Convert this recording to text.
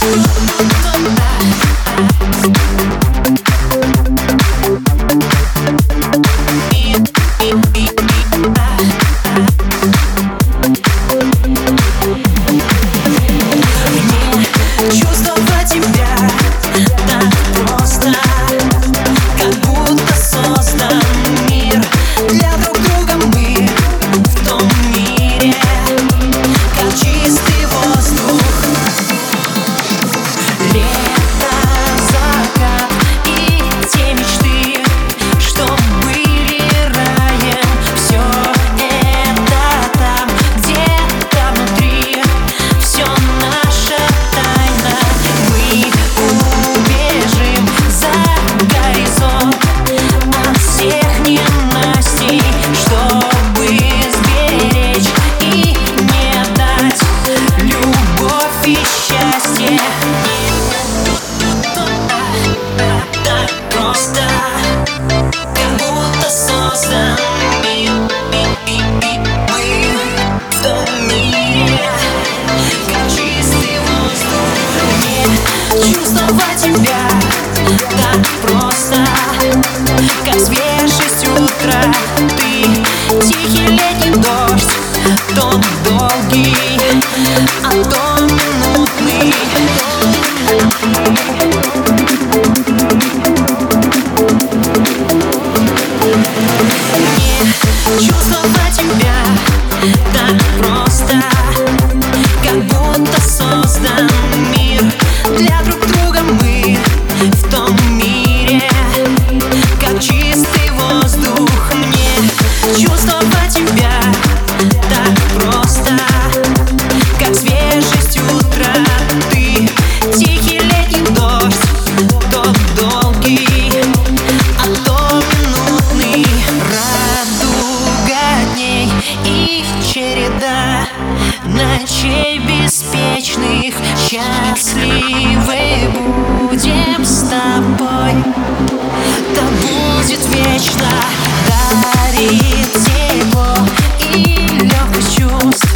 Чувствовать тебя так просто, как будто создан мир для друг друга. Мы в том мире, как чистый воздух. Лето, закат и те мечты, что были раем. Все это там, где-то внутри, все наша тайна. Мы убежим за горизонт от всех ненастей, чтобы сберечь и не дать любовь и счастье. Так просто, как будто создан мир. Мы в том мире, как чистый воздух. Мне чувствовать тебя так просто, как свежесть утра. Ты тихий летний дождь, то долгий, а то минутный. Мне чувствовать тебя так просто, как будто создан мир для друг друга. Мы в том мире, как чистый воздух. Мне чувствовать тебя так просто, как свежесть утра. Ты тихий летний дождь, то долгий, а то минутный. Радуга дней и череда ночей беспечных. Счастливы будем с тобой, да будет вечно. Дарит тепло и легкость чувств.